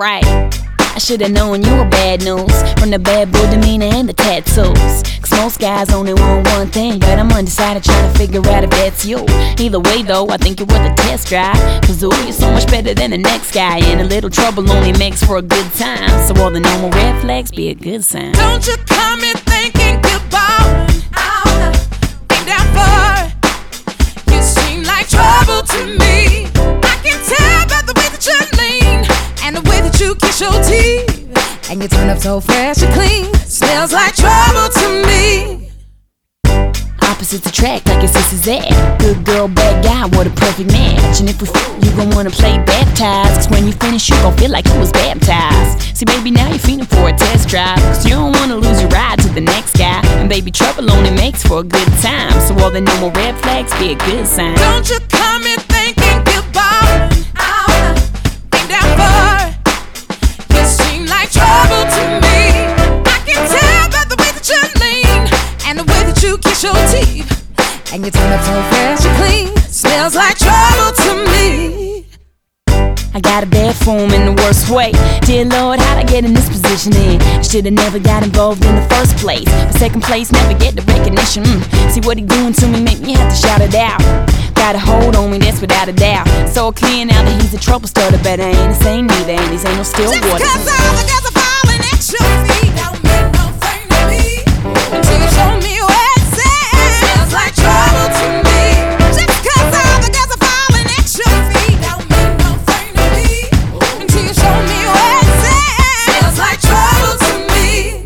right. I should've known you were bad news, from the bad boy demeanor and the tattoos. Cause most guys only want one thing, but I'm undecided trying to figure out if that's you. Either way though, I think you're worth a test drive. Cause ooh, you're so much better than the next guy, and a little trouble only makes for a good time. So all the normal red flags be a good sign. Don't you come in thinking goodbye, ain't down for. You seem like trouble to me. I can tell by the way that you lean and the way that you kiss your teeth, and you turn up so fresh and clean. Smells like trouble to me. Opposites attract like it's this is that. Good girl, bad guy, what a perfect match. And if we you gon' wanna play baptized, cause when you finish you gon' feel like you was baptized. See baby, now you're feeling for a test drive, cause you don't wanna lose your ride to the next guy. And baby, trouble only makes for a good time, so all the normal red flags be a good sign. Don't you come in thinking goodbye, ain't down for. You seem like trouble to me. I can tell by the way that you lean and the way that you kiss your teeth, and you turn up so fresh and clean. Smells like trouble to me. I got a bad form in the worst way. Dear Lord, how'd I get in this position in? I should've never got involved in the first place. But second place, never get the recognition. See what he doing to me, make me have to shout it out. Got a hold on me, that's without a doubt. So clear now that he's a trouble starter, but I ain't the same neither, and these ain't no still water. Just cause all the girls are falling at your feet don't mean no thing to me, until you show me where it's at. Smells like trouble to me. Just cause all the girls are falling at your feet don't mean no thing to me, until you show me where it's at. Smells like trouble to me.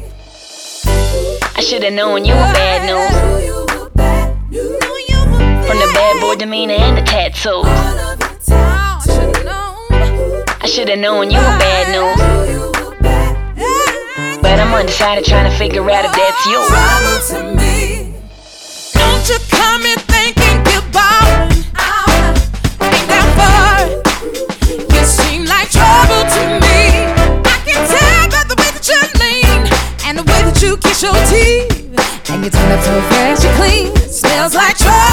I should've known you were bad news, from the bad boy demeanor and the tattoos. I should've known you were bad news, but I'm undecided trying to figure out if that's you. Trouble to me. Don't you come in thinking goodbye, ain't down for. You seem like trouble to me. I can tell by the way that you lean and the way that you kiss your teeth, and you turn up so fresh and clean. Smells like trouble.